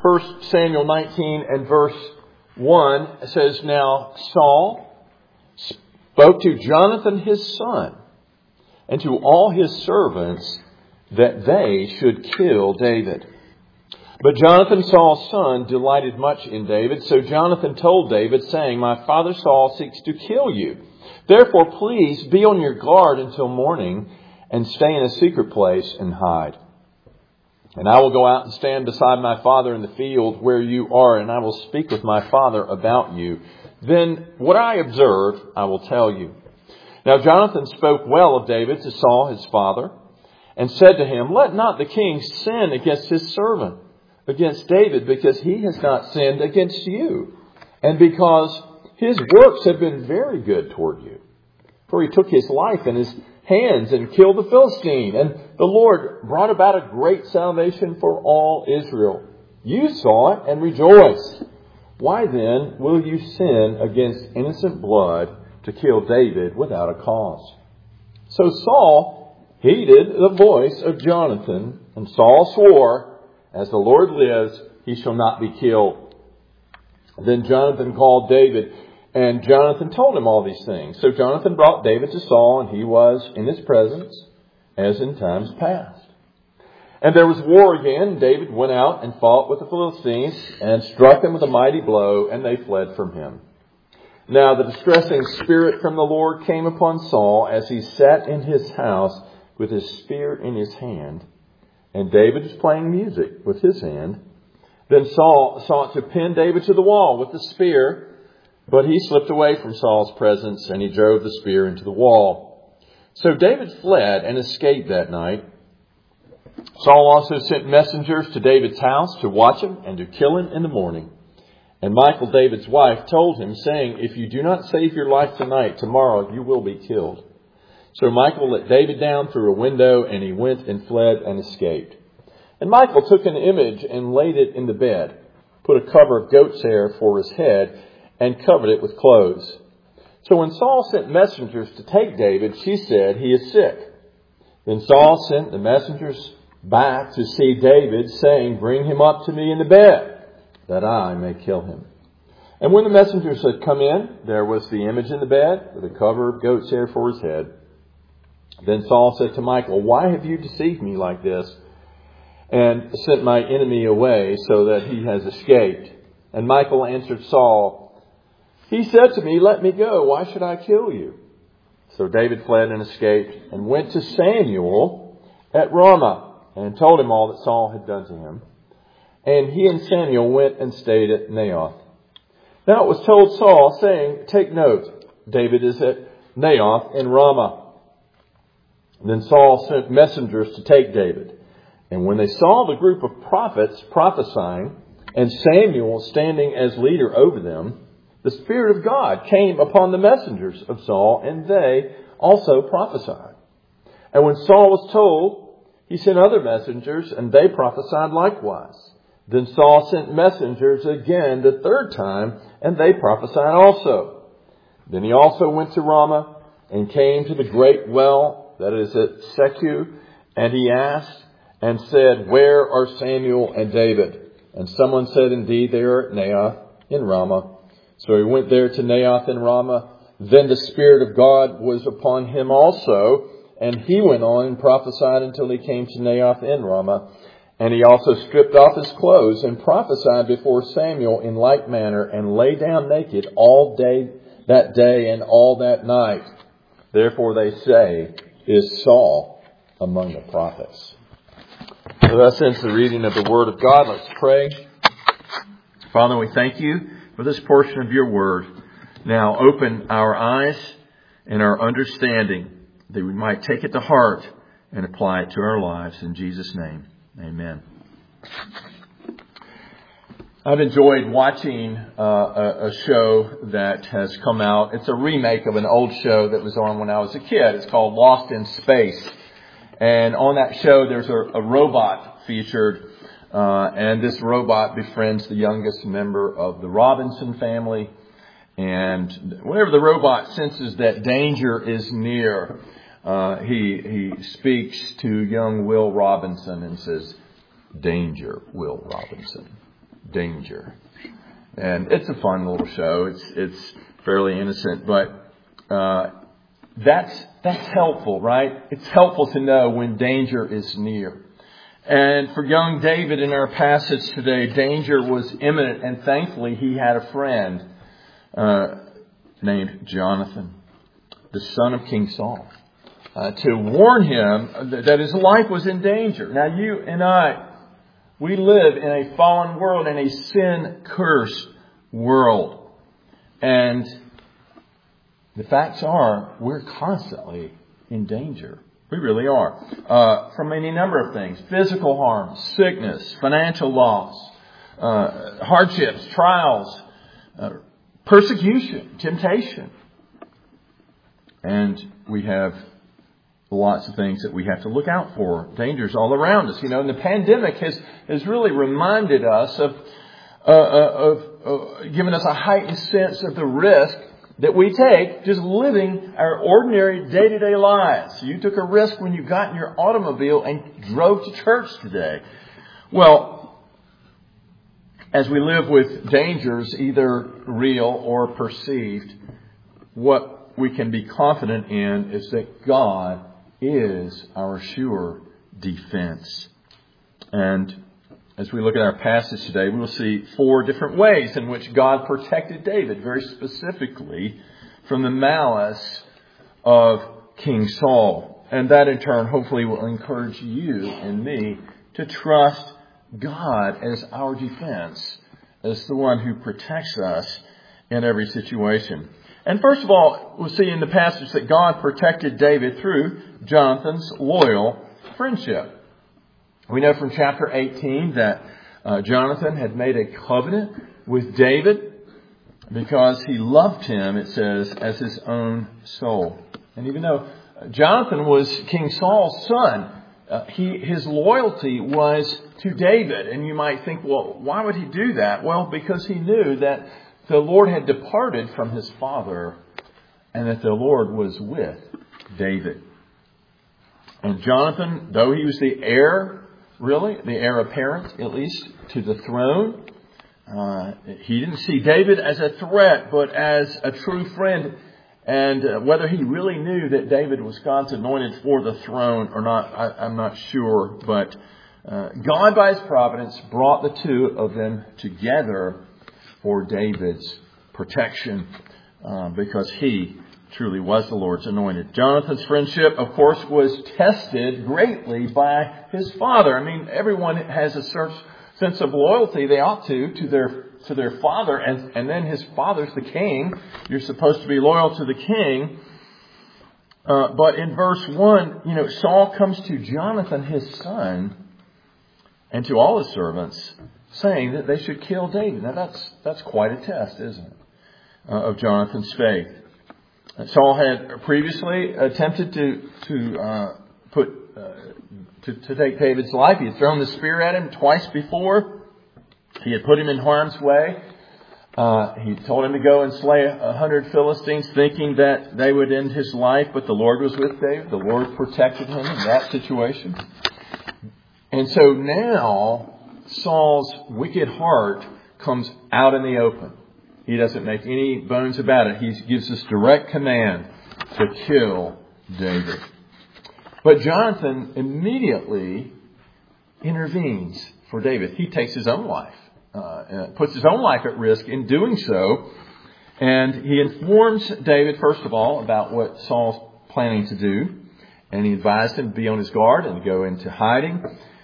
1 Samuel 19 and verse 1 says, "Now Saul spoke to Jonathan his son and to all his servants that they should kill David. But Jonathan, Saul's son, delighted much in David. So Jonathan told David, saying, My father Saul seeks to kill you. Therefore, please be on your guard until morning and stay in a secret place and hide. And I will go out and stand beside my father in the field where you are, and I will speak with my father about you. Then what I observe, I will tell you." Now Jonathan spoke well of David to Saul his father, and said to him, "Let not the king sin against his servant, against David, because he has not sinned against you, and because his works have been very good toward you. For he took his life in his hands and killed the Philistine, and the Lord brought about a great salvation for all Israel. You saw it and rejoiced. Why then will you sin against innocent blood to kill David without a cause?" So Saul heeded the voice of Jonathan, and Saul swore, "As the Lord lives, he shall not be killed." Then Jonathan called David, and Jonathan told him all these things. So Jonathan brought David to Saul, and he was in his presence, as in times past. And there was war again, and David went out and fought with the Philistines, and struck them with a mighty blow, and they fled from him. Now the distressing spirit from the Lord came upon Saul as he sat in his house with his spear in his hand, and David was playing music with his hand. Then Saul sought to pin David to the wall with the spear, but he slipped away from Saul's presence, and he drove the spear into the wall. So David fled and escaped that night. Saul also sent messengers to David's house to watch him and to kill him in the morning. And Michal, David's wife, told him, saying, "If you do not save your life tonight, tomorrow you will be killed." So Michal let David down through a window, and he went and fled and escaped. And Michal took an image and laid it in the bed, put a cover of goat's hair for his head, and covered it with clothes. So when Saul sent messengers to take David, she said, "He is sick." Then Saul sent the messengers back to see David, saying, "Bring him up to me in the bed, that I may kill him." And when the messengers had come in, there was the image in the bed, with a cover of goat's hair for his head. Then Saul said to Michal, "Why have you deceived me like this, and sent my enemy away, so that he has escaped?" And Michal answered Saul, "He said to me, 'Let me go. Why should I kill you?'" So David fled and escaped, and went to Samuel at Ramah, and told him all that Saul had done to him. And he and Samuel went and stayed at Naioth. Now it was told Saul, saying, "Take note, David is at Naioth in Ramah." Then Saul sent messengers to take David. And when they saw the group of prophets prophesying, and Samuel standing as leader over them, the Spirit of God came upon the messengers of Saul, and they also prophesied. And when Saul was told, he sent other messengers, and they prophesied likewise. Then Saul sent messengers again the third time, and they prophesied also. Then he also went to Ramah, and came to the great well that is at Secu, and he asked and said, "Where are Samuel and David?" And someone said, "Indeed, they are at Naioth in Ramah." So he went there to Naioth in Ramah. Then the Spirit of God was upon him also, and he went on and prophesied until he came to Naioth in Ramah. And he also stripped off his clothes and prophesied before Samuel in like manner, and lay down naked all day that day and all that night. Therefore they say, "Is Saul among the prophets?" So thus ends the reading of the Word of God. Let's pray. Father, we thank you for this portion of your Word. Now open our eyes and our understanding, that we might take it to heart and apply it to our lives. In Jesus' name, amen. I've enjoyed watching a show that has come out. It's a remake of an old show that was on when I was a kid. It's called Lost in Space. And on that show, there's a robot featured. And this robot befriends the youngest member of the Robinson family. And whenever the robot senses that danger is near, he speaks to young Will Robinson and says, "Danger, Will Robinson." danger. And it's a fun little show. It's fairly innocent, but that's helpful, right? It's helpful to know when danger is near. And for young David in our passage today, danger was imminent, and thankfully he had a friend named Jonathan, the son of King Saul, to warn him that his life was in danger. Now you and I, we live in a fallen world, in a sin-cursed world. And the facts are, we're constantly in danger. We really are. From any number of things. Physical harm, sickness, financial loss, hardships, trials, persecution, temptation. And we have lots of things that we have to look out for. Dangers all around us. And the pandemic has really reminded us of giving us a heightened sense of the risk that we take just living our ordinary day-to-day lives. You took a risk when you got in your automobile and drove to church today. Well, as we live with dangers, either real or perceived, what we can be confident in is that God is our sure defense. And as we look at our passage today, we will see 4 different ways in which God protected David, very specifically from the malice of King Saul. And that in turn hopefully will encourage you and me to trust God as our defense, as the one who protects us in every situation. And first of all, we'll see in the passage that God protected David through Jonathan's loyal friendship. We know from chapter 18 that Jonathan had made a covenant with David because he loved him, it says, as his own soul. And even though Jonathan was King Saul's son, his loyalty was to David. And you might think, well, why would he do that? Well, because he knew that the Lord had departed from his father and that the Lord was with David. And Jonathan, though he was the heir, really, the heir apparent, at least, to the throne, he didn't see David as a threat, but as a true friend. And whether he really knew that David was God's anointed for the throne or not, I'm not sure. But God, by his providence, brought the two of them together for David's protection, because he truly was the Lord's anointed. Jonathan's friendship, of course, was tested greatly by his father. I mean, everyone has a sense of loyalty they ought to their father, and then his father's the king. You're supposed to be loyal to the king. But in verse 1, Saul comes to Jonathan, his son, and to all his servants, saying that they should kill David. Now that's quite a test, isn't it, of Jonathan's faith. Saul had previously attempted to take David's life. He had thrown the spear at him twice before. He had put him in harm's way. He told him to go and slay 100 Philistines, thinking that they would end his life. But the Lord was with David. The Lord protected him in that situation. And so now Saul's wicked heart comes out in the open. He doesn't make any bones about it. He gives this direct command to kill David. But Jonathan immediately intervenes for David. He takes his own life, puts his own life at risk in doing so. And he informs David, first of all, about what Saul's planning to do. And he advised him to be on his guard and to go into hiding.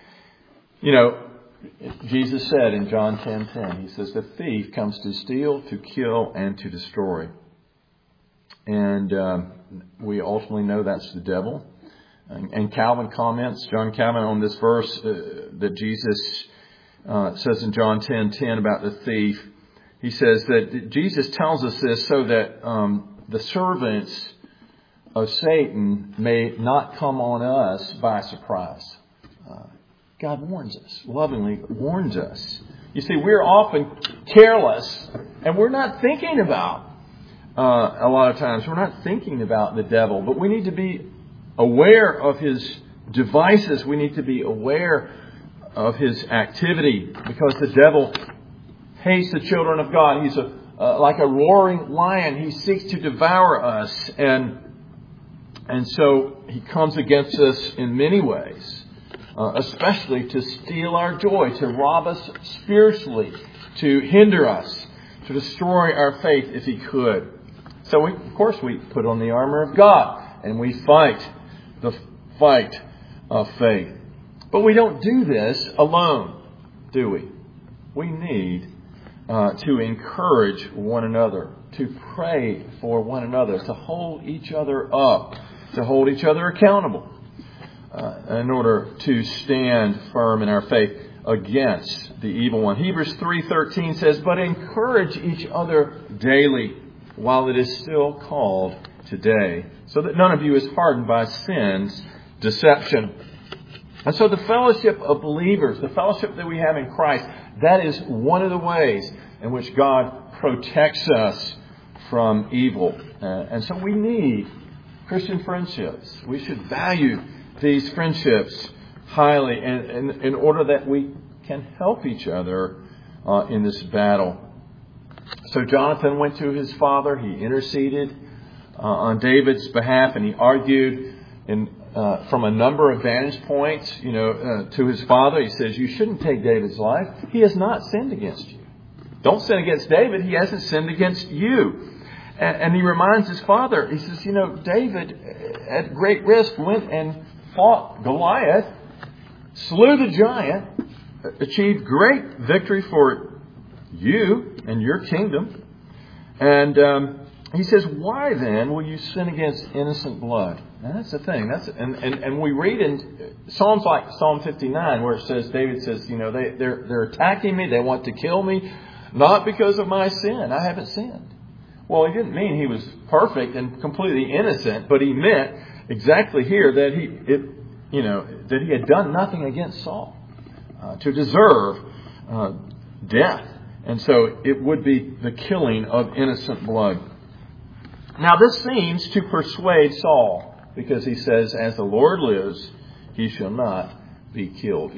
Jesus said in John 10:10, he says, the thief comes to steal, to kill, and to destroy. And we ultimately know that's the devil. And Calvin comments, John Calvin, on this verse that Jesus says in John 10:10 about the thief. He says that Jesus tells us this so that the servants of Satan may not come on us by surprise. God warns us, lovingly warns us. You see, we're often careless, and we're not thinking about, a lot of times, we're not thinking about the devil, but we need to be aware of his devices. We need to be aware of his activity, because the devil hates the children of God. He's like a roaring lion. He seeks to devour us. And so he comes against us in many ways, especially to steal our joy, to rob us spiritually, to hinder us, to destroy our faith if he could. So of course we put on the armor of God and we fight the fight of faith. But we don't do this alone, do we? We need to encourage one another, to pray for one another, to hold each other up, to hold each other accountable in order to stand firm in our faith against the evil one. Hebrews 3:13 says, "But encourage each other daily while it is still called today, so that none of you is hardened by sin's deception." And so the fellowship of believers, the fellowship that we have in Christ, that is one of the ways in which God protects us from evil. And so we need Christian friendships. We should value these friendships highly in order that we can help each other in this battle. So Jonathan went to his father. He interceded on David's behalf, and he argued from a number of vantage points, to his father. He says, "You shouldn't take David's life. He has not sinned against you. Don't sin against David. He hasn't sinned against you." And he reminds his father, he says, David, at great risk, went and fought Goliath, slew the giant, achieved great victory for you and your kingdom. And he says, "Why then will you sin against innocent blood?" And that's the thing. And we read in Psalms like Psalm 59 where it says, David says, they're attacking me. They want to kill me, not because of my sin. I haven't sinned. Well, he didn't mean he was perfect and completely innocent, but he meant exactly here that he had done nothing against Saul to deserve death. And so it would be the killing of innocent blood. Now this seems to persuade Saul, because he says, "As the Lord lives, he shall not be killed."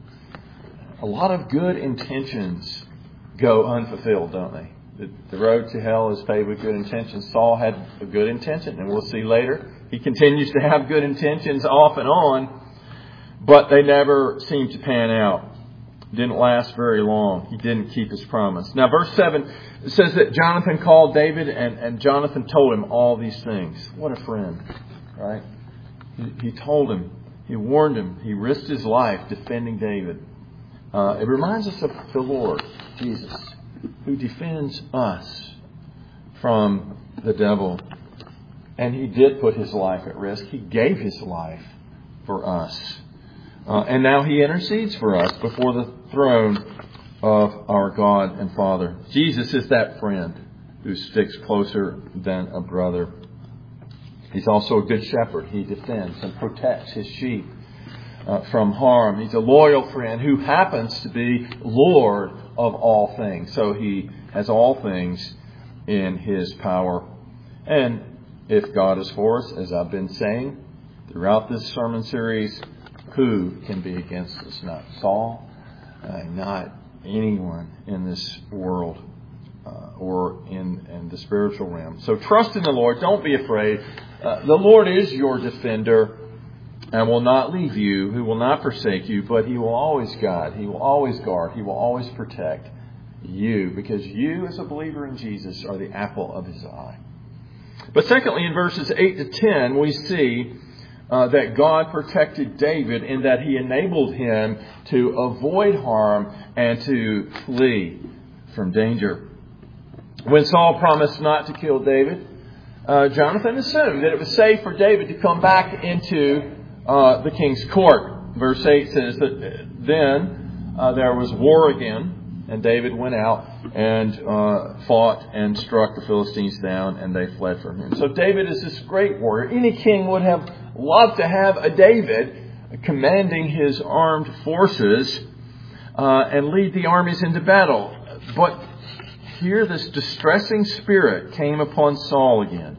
A lot of good intentions go unfulfilled, don't they? The road to hell is paved with good intentions. Saul had a good intention, and we'll see later. He continues to have good intentions off and on, but they never seem to pan out. Didn't last very long. He didn't keep his promise. Now, verse 7 says that Jonathan called David, and Jonathan told him all these things. What a friend, right? He told him, he warned him, he risked his life defending David. It reminds us of the Lord, Jesus, who defends us from the devil. And he did put his life at risk. He gave his life for us. And now he intercedes for us before the throne of our God and Father. Jesus is that friend who sticks closer than a brother. He's also a good shepherd. He defends and protects his sheep from harm. He's a loyal friend who happens to be Lord of all things. So he has all things in his power. And if God is for us, as I've been saying throughout this sermon series, who can be against us? Not Saul, not anyone in this world or in the spiritual realm. So trust in the Lord. Don't be afraid. The Lord is your defender and will not leave you, who will not forsake you, but he will always guide, he will always guard, he will always protect you, because you as a believer in Jesus are the apple of his eye. But secondly, in verses 8 to 10, we see that God protected David in that he enabled him to avoid harm and to flee from danger. When Saul promised not to kill David, Jonathan assumed that it was safe for David to come back into the king's court. Verse 8 says that then there was war again, and David went out and fought and struck the Philistines down, and they fled from him. So David is this great warrior. Any king would have loved to have a David commanding his armed forces and lead the armies into battle. But here this distressing spirit came upon Saul again.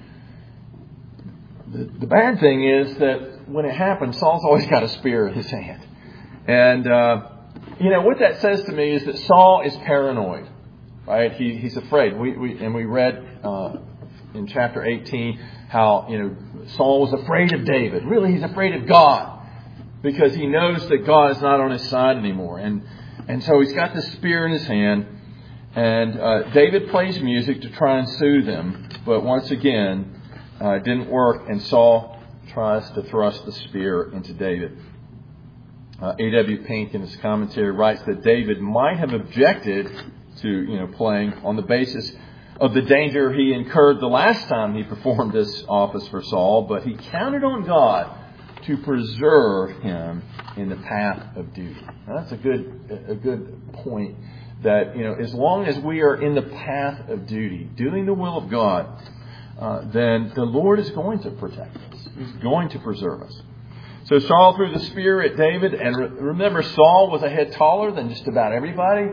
The bad thing is that when it happens, Saul's always got a spear in his hand. And what that says to me is that Saul is paranoid, right? He's afraid. We read in chapter 18 how, Saul was afraid of David. Really, he's afraid of God because he knows that God is not on his side anymore. And so he's got this spear in his hand, and David plays music to try and soothe him. But once again, it didn't work, and Saul tries to thrust the spear into David. A.W. Pink in his commentary writes that David might have objected to playing on the basis of the danger he incurred the last time he performed this office for Saul, but he counted on God to preserve him in the path of duty. Now, that's a good point. That as long as we are in the path of duty, doing the will of God, then the Lord is going to protect us. He's going to preserve us. So Saul threw the spear at David, and remember, Saul was a head taller than just about everybody.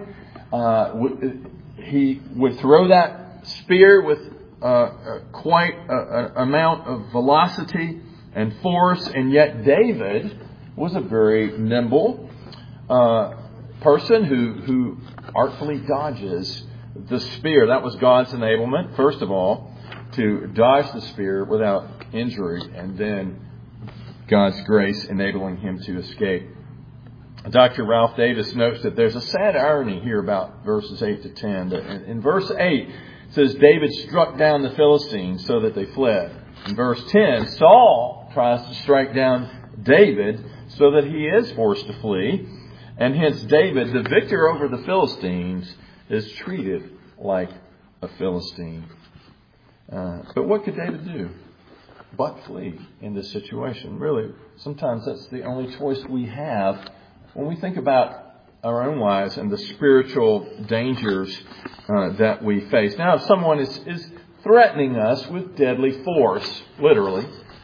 He would throw that spear with quite an amount of velocity and force, and yet David was a very nimble person who artfully dodges the spear. That was God's enablement, first of all, to dodge the spear without injury, and then God's grace enabling him to escape. Dr. Ralph Davis notes that there's a sad irony here about verses 8 to 10. In verse 8, it says David struck down the Philistines so that they fled. In verse 10, Saul tries to strike down David so that he is forced to flee. And hence David, the victor over the Philistines, is treated like a Philistine. But what could David do but flee in this situation? Really, sometimes that's the only choice we have when we think about our own lives and the spiritual dangers that we face. Now, if someone is threatening us with deadly force, literally,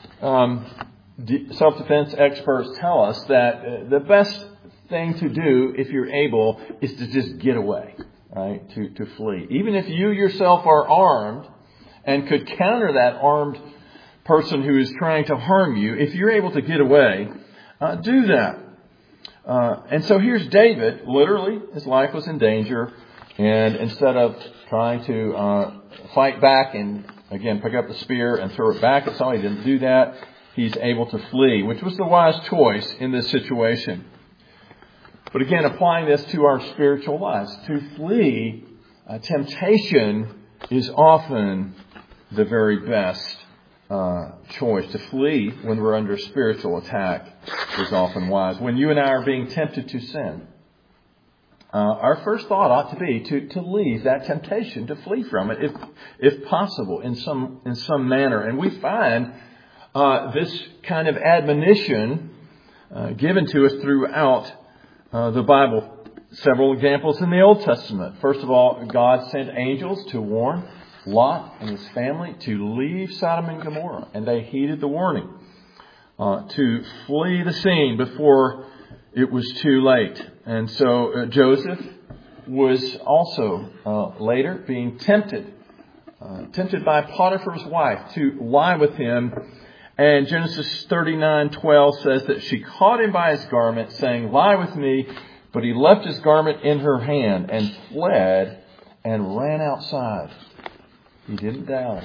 self-defense experts tell us that the best thing to do, if you're able, is to just get away, right? To flee. Even if you yourself are armed and could counter that armed person who is trying to harm you, if you're able to get away, do that. And so here's David. Literally, his life was in danger. And instead of trying to fight back and, again, pick up the spear and throw it back at Saul, he didn't do that. He's able to flee, which was the wise choice in this situation. But again, applying this to our spiritual lives. To flee temptation is often the very best choice. To flee when we're under spiritual attack is often wise. When you and I are being tempted to sin, our first thought ought to be to leave that temptation, to flee from it, if possible, in some manner. And we find this kind of admonition given to us throughout the Bible. Several examples in the Old Testament. First of all, God sent angels to warn Lot and his family to leave Sodom and Gomorrah, and they heeded the warning to flee the scene before it was too late. And so Joseph was also later being tempted by Potiphar's wife to lie with him. And Genesis 39:12 says that she caught him by his garment, saying, "Lie with me." But he left his garment in her hand and fled and ran outside. He didn't dally.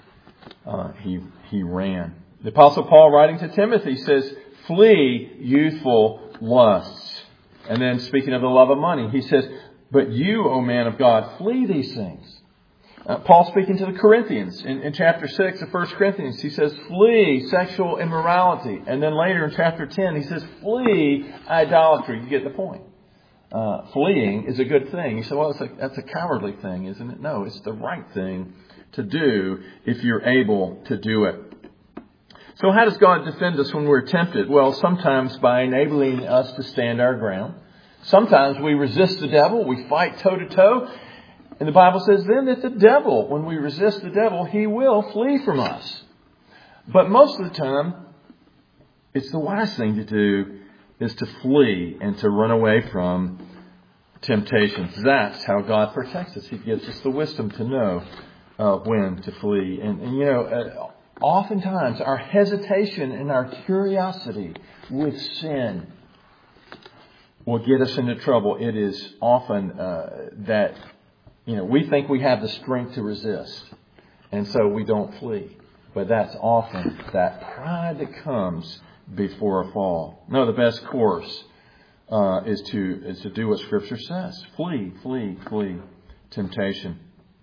He ran. The Apostle Paul, writing to Timothy, says, "Flee youthful lusts." And then, speaking of the love of money, he says, "But you, O man of God, flee these things." Paul, speaking to the Corinthians in chapter 6 of 1 Corinthians, he says, "Flee sexual immorality." And then later in chapter 10, he says, "Flee idolatry." You get the point. Fleeing is a good thing. You say, "Well, that's a cowardly thing, isn't it?" No, it's the right thing to do if you're able to do it. So how does God defend us when we're tempted? Well, sometimes by enabling us to stand our ground. Sometimes we resist the devil. We fight toe to toe. And the Bible says then that the devil, when we resist the devil, he will flee from us. But most of the time, it's the wise thing to do is to flee and to run away from temptations. That's how God protects us. He gives us the wisdom to know when to flee. And oftentimes our hesitation and our curiosity with sin will get us into trouble, it is often that, we think we have the strength to resist. And so we don't flee. But that's often that pride that comes before a fall. No, the best course is to do what Scripture says. Flee temptation.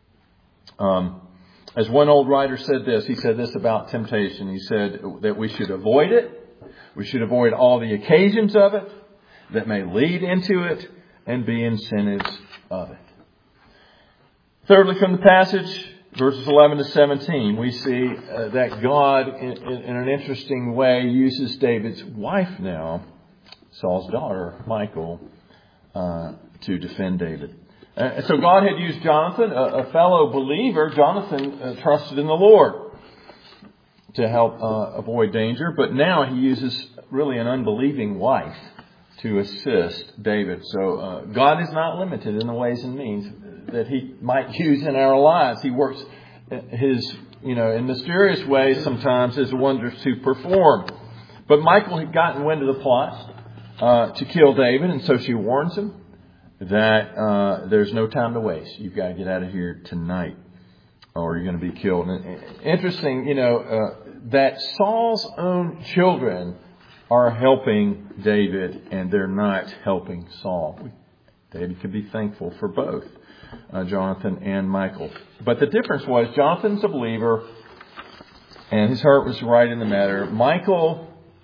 As one old writer said this, he said this about temptation. He said that we should avoid it. We should avoid all the occasions of it that may lead into it and be incentives of it. Thirdly, from the passage, verses 11 to 17, we see that God, in an interesting way, uses David's wife now, Saul's daughter, Michal, to defend David. So God had used Jonathan, a fellow believer. Jonathan trusted in the Lord to help avoid danger. But now he uses really an unbelieving wife to assist David. So God is not limited in the ways and means that He might use in our lives. He works in mysterious ways sometimes His wonders to perform. But Michal had gotten wind of the plot to kill David, and so she warns him that there's no time to waste. You've got to get out of here tonight, or you're going to be killed. And interesting, that Saul's own children are helping David, and they're not helping Saul. David can be thankful for both Jonathan and Michal. But the difference was Jonathan's a believer, and his heart was right in the matter. Michal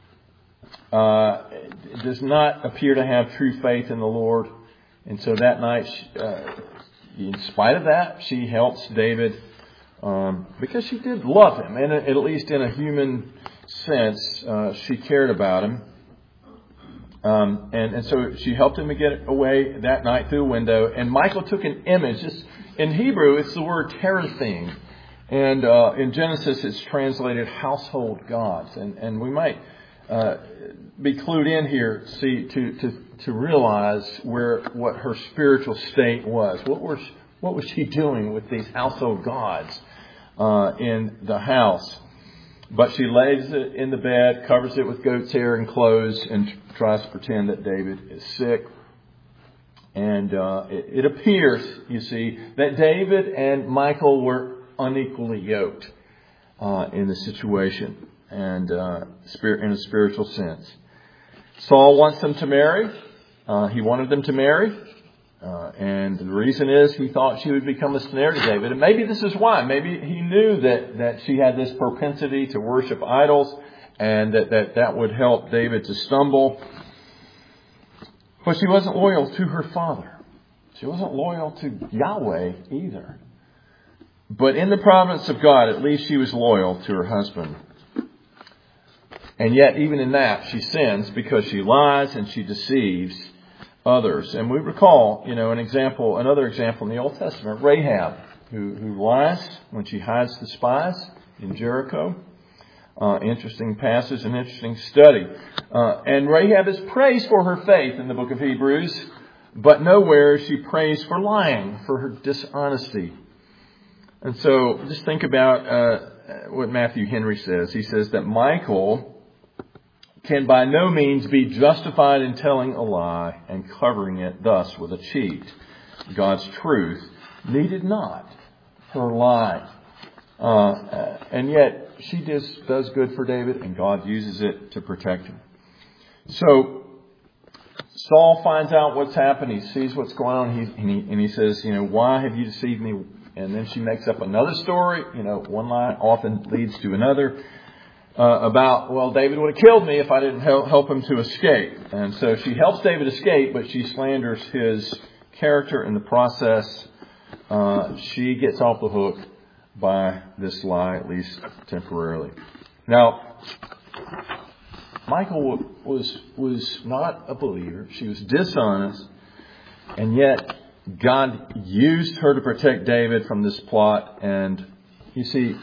does not appear to have true faith in the Lord. And so that night, in spite of that, she helps David because she did love him. And at least in a human sense, she cared about him. And so she helped him to get away that night through a window. And Michal took an image. In Hebrew, it's the word teraphim. And in Genesis, it's translated household gods. And we might be clued in here, to realize what her spiritual state was. What was she doing with these household gods in the house? But she lays it in the bed, covers it with goat's hair and clothes, and tries to pretend that David is sick. And it appears, you see, that David and Michal were unequally yoked in the situation, and in a spiritual sense. Saul wants them to marry. He wanted them to marry. And the reason is he thought she would become a snare to David. And maybe this is why. Maybe he knew that she had this propensity to worship idols, and that would help David to stumble. But she wasn't loyal to her father. She wasn't loyal to Yahweh either. But in the providence of God, at least she was loyal to her husband. And yet, even in that, she sins because she lies and she deceives others. And we recall, another example in the Old Testament, Rahab, who lies when she hides the spies in Jericho. Interesting passage, an interesting study. And Rahab is praised for her faith in the book of Hebrews, but nowhere is she praised for lying, for her dishonesty. And so just think about what Matthew Henry says. He says that Michal can by no means be justified in telling a lie and covering it thus with a cheat. God's truth needed not her lie. And yet she does good for David, and God uses it to protect him. So Saul finds out what's happened. He sees what's going on. And he says, why have you deceived me? And then she makes up another story. One lie often leads to another. About, David would have killed me if I didn't help him to escape. And so she helps David escape, but she slanders his character in the process. She gets off the hook by this lie, at least temporarily. Now, Michal was not a believer. She was dishonest. And yet, God used her to protect David from this plot. And you see,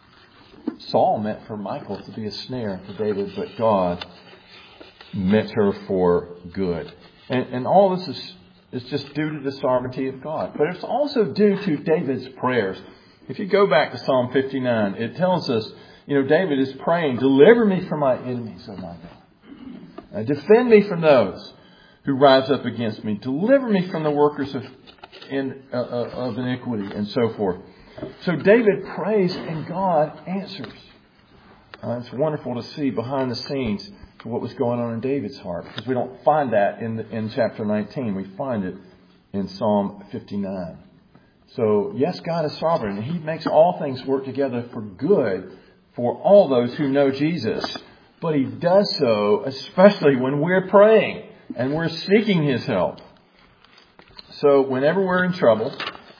Saul meant for Michal to be a snare to David, but God meant her for good. And all this is just due to the sovereignty of God. But it's also due to David's prayers. If you go back to Psalm 59, it tells us, David is praying, deliver me from my enemies, O my God. Defend me from those who rise up against me. Deliver me from the workers of iniquity, and so forth. So David prays and God answers. It's wonderful to see behind the scenes to what was going on in David's heart, because we don't find that in chapter 19. We find it in Psalm 59. So yes, God is sovereign, and He makes all things work together for good for all those who know Jesus. But He does so especially when we're praying and we're seeking His help. So whenever we're in trouble,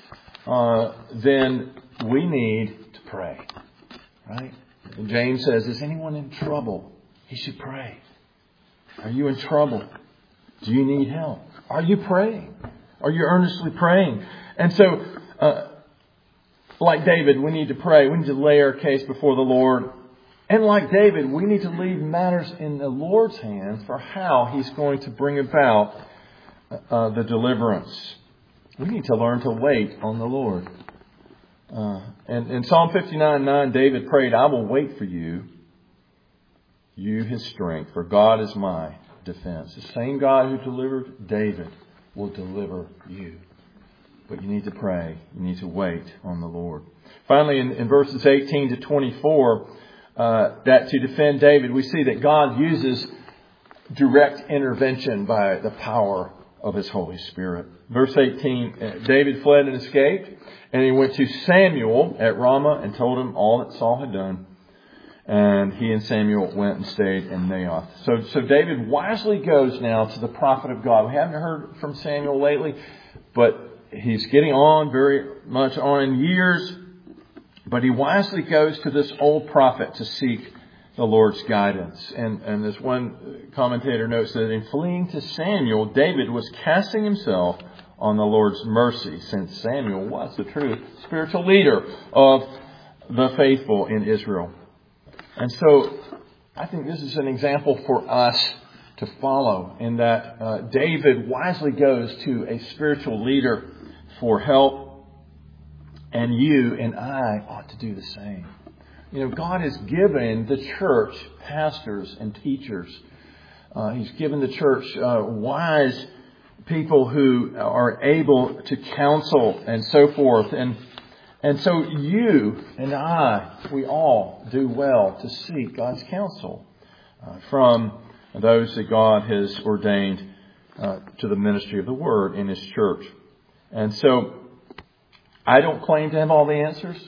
then we need to pray. Right? And James says, is anyone in trouble? He should pray. Are you in trouble? Do you need help? Are you praying? Are you earnestly praying? And so, like David, we need to pray. We need to lay our case before the Lord. And like David, we need to leave matters in the Lord's hands for how He's going to bring about the deliverance. We need to learn to wait on the Lord. And in Psalm 59:9, David prayed, I will wait for you, His strength, for God is my defense. The same God who delivered David will deliver you. But you need to pray. You need to wait on the Lord. Finally, in verses 18 to 24, that to defend David, we see that God uses direct intervention by the power of His Holy Spirit. Verse 18, David fled and escaped, and he went to Samuel at Ramah and told him all that Saul had done. And he and Samuel went and stayed in Naioth. So David wisely goes now to the prophet of God. We haven't heard from Samuel lately, but he's getting on, very much on in years. But he wisely goes to this old prophet to seek the Lord's guidance. And this one commentator notes that in fleeing to Samuel, David was casting himself on the Lord's mercy, since Samuel was the true spiritual leader of the faithful in Israel. And so I think this is an example for us to follow, in that David wisely goes to a spiritual leader for help, and you and I ought to do the same. You know, God has given the church pastors and teachers. He's given the church wise people who are able to counsel and so forth. And so you and I, we all do well to seek God's counsel from those that God has ordained to the ministry of the Word in His church. And so I don't claim to have all the answers.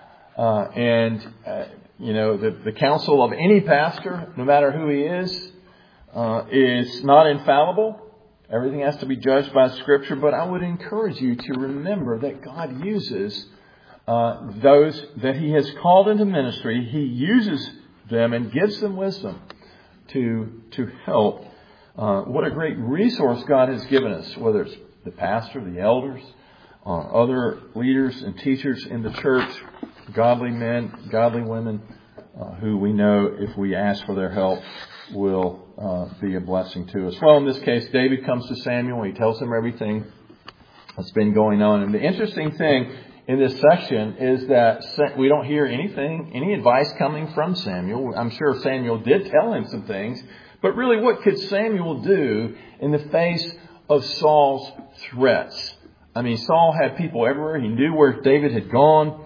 The counsel of any pastor, no matter who he is not infallible. Everything has to be judged by Scripture. But I would encourage you to remember that God uses those that He has called into ministry. He uses them and gives them wisdom to help. What a great resource God has given us, whether it's the pastor, the elders, other leaders and teachers in the church, godly men, godly women, who we know if we ask for their help will be a blessing to us. Well, in this case, David comes to Samuel. He tells him everything that's been going on. And the interesting thing in this section is that we don't hear any advice coming from Samuel. I'm sure Samuel did tell him some things. But really, what could Samuel do in the face of Saul's threats? I mean, Saul had people everywhere. He knew where David had gone.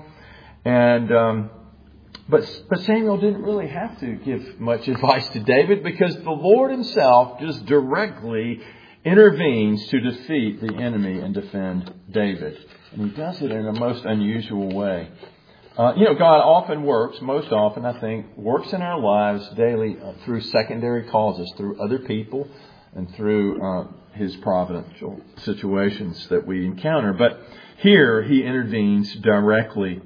But Samuel didn't really have to give much advice to David, because the Lord Himself just directly intervenes to defeat the enemy and defend David. And He does it in a most unusual way. God often works, most often I think, works in our lives daily through secondary causes, through other people and through His providential situations that we encounter. But here He intervenes directly.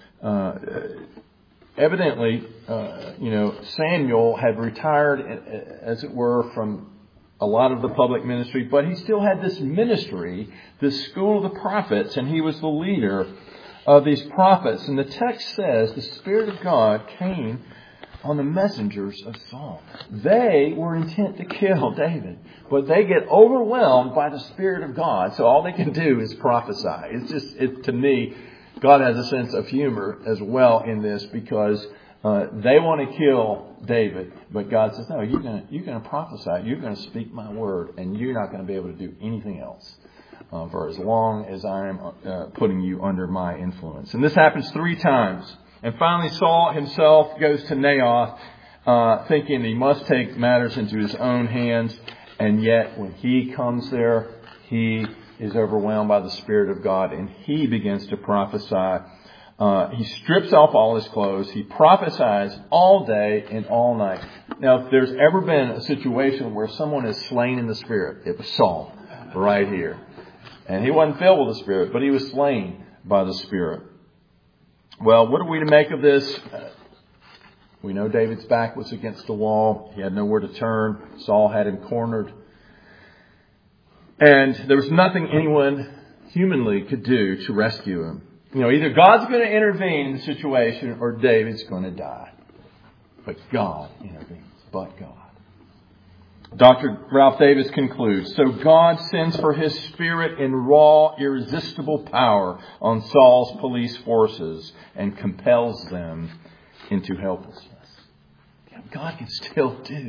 Evidently, Samuel had retired, as it were, from a lot of the public ministry, but he still had this ministry, this school of the prophets, and he was the leader of these prophets. And the text says the Spirit of God came on the messengers of Saul. They were intent to kill David, but they get overwhelmed by the Spirit of God, so all they can do is prophesy. To me, God has a sense of humor as well in this, because They want to kill David, but God says, no, you're going to prophesy. You're going to speak my word, and you're not going to be able to do anything else for as long as I am putting you under my influence. And this happens 3 times. And finally, Saul himself goes to Naioth, thinking he must take matters into his own hands. And yet, when he comes there, he is overwhelmed by the Spirit of God, and he begins to prophesy. He strips off all his clothes. He prophesies all day and all night. Now, if there's ever been a situation where someone is slain in the Spirit, it was Saul right here. And he wasn't filled with the Spirit, but he was slain by the Spirit. Well, what are we to make of this? We know David's back was against the wall. He had nowhere to turn. Saul had him cornered. And there was nothing anyone humanly could do to rescue him. Either God's going to intervene in the situation or David's going to die. But God intervenes. But God. Dr. Ralph Davis concludes, so God sends for His Spirit in raw, irresistible power on Saul's police forces and compels them into helplessness. God can still do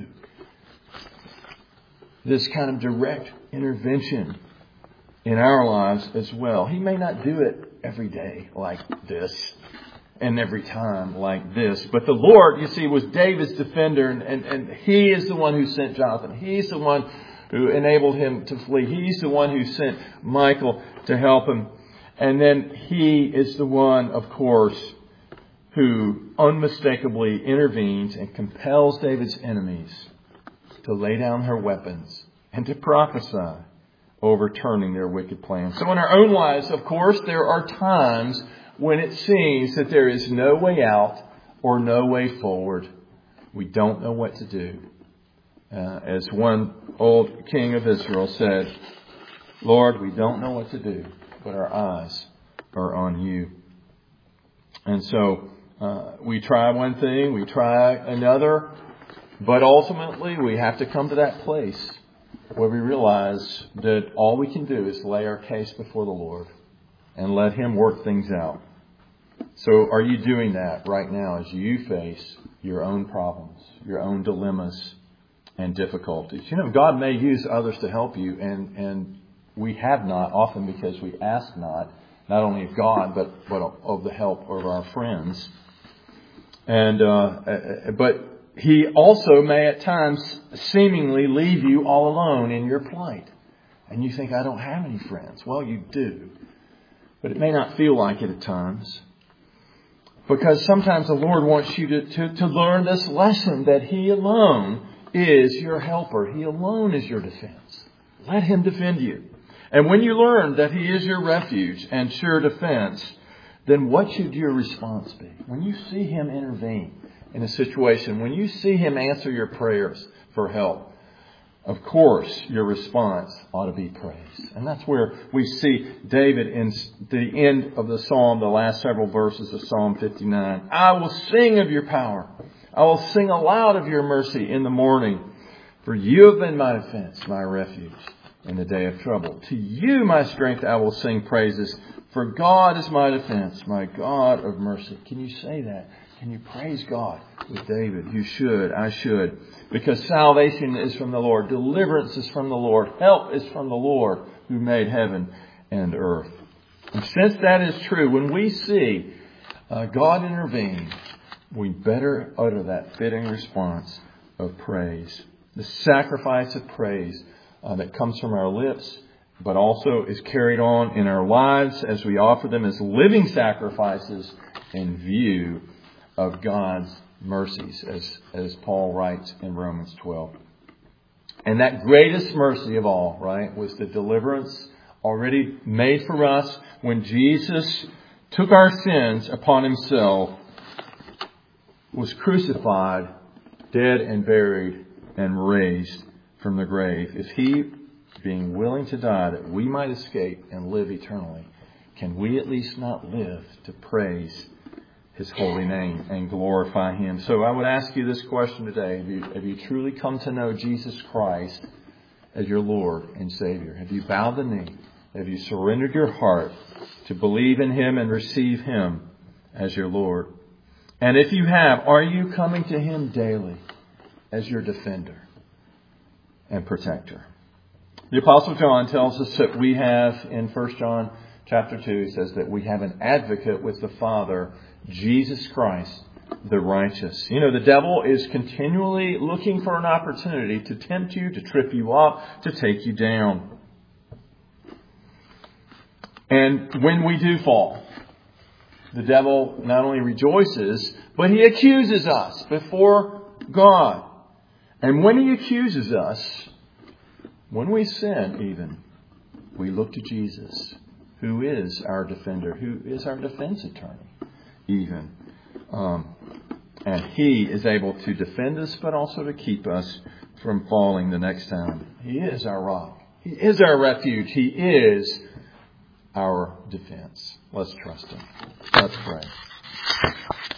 this kind of direct intervention in our lives as well. He may not do it every day like this and every time like this. But the Lord, you see, was David's defender, and He is the one who sent Jonathan. He's the one who enabled him to flee. He's the one who sent Michael to help him. And then He is the one, of course, who unmistakably intervenes and compels David's enemies to lay down their weapons and to prophesy, overturning their wicked plans. So in our own lives, of course, there are times when it seems that there is no way out or no way forward. We don't know what to do. As one old king of Israel said, Lord, we don't know what to do, but our eyes are on you. And so we try one thing, we try another, but ultimately we have to come to that place where we realize that all we can do is lay our case before the Lord and let Him work things out. So are you doing that right now as you face your own problems, your own dilemmas and difficulties? God may use others to help you, and we have not, often because we ask not only of God, but of the help of our friends. And but He also may at times seemingly leave you all alone in your plight. And you think, I don't have any friends. Well, you do. But it may not feel like it at times. Because sometimes the Lord wants you to learn this lesson that He alone is your helper. He alone is your defense. Let Him defend you. And when you learn that He is your refuge and sure defense, then what should your response be? When you see Him intervene in a situation, when you see Him answer your prayers for help, of course, your response ought to be praise. And that's where we see David in the end of the psalm, the last several verses of Psalm 59. I will sing of your power. I will sing aloud of your mercy in the morning. For you have been my defense, my refuge in the day of trouble. To you, my strength, I will sing praises. For God is my defense, my God of mercy. Can you say that? Can you praise God with David? You should. I should. Because salvation is from the Lord. Deliverance is from the Lord. Help is from the Lord who made heaven and earth. And since that is true, when we see God intervene, we better utter that fitting response of praise. The sacrifice of praise that comes from our lips, but also is carried on in our lives as we offer them as living sacrifices in view of God's mercies, as Paul writes in Romans 12. And that greatest mercy of all, right, was the deliverance already made for us when Jesus took our sins upon Himself, was crucified, dead and buried, and raised from the grave. If He, being willing to die that we might escape and live eternally, can we at least not live to praise His holy name and glorify Him? So I would ask you this question today. Have you truly come to know Jesus Christ as your Lord and Savior? Have you bowed the knee? Have you surrendered your heart to believe in Him and receive Him as your Lord? And if you have, are you coming to Him daily as your defender and protector? The Apostle John tells us that we have, in 1 John chapter 2, he says that we have an advocate with the Father, Jesus Christ, the righteous. You know, the devil is continually looking for an opportunity to tempt you, to trip you up, to take you down. And when we do fall, the devil not only rejoices, but he accuses us before God. And when he accuses us, when we sin even, we look to Jesus, who is our defender, who is our defense attorney even. And He is able to defend us, but also to keep us from falling the next time. He is our rock. He is our refuge. He is our defense. Let's trust Him. Let's pray.